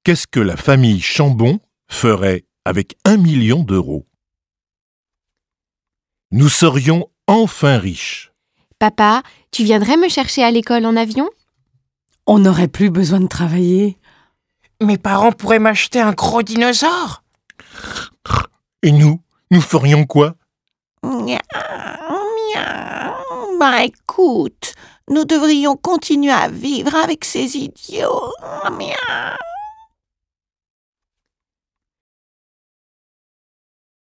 Qu'est-ce que la famille Chambon ferait avec 1 million d'euros? Nous serions enfin riches. Papa, tu viendrais me chercher à l'école en avion? On n'aurait plus besoin de travailler. Mes parents pourraient m'acheter un gros dinosaure. Et nous ferions quoi? Miaou, miaou. Écoute, nous devrions continuer à vivre avec ces idiots. Miaou.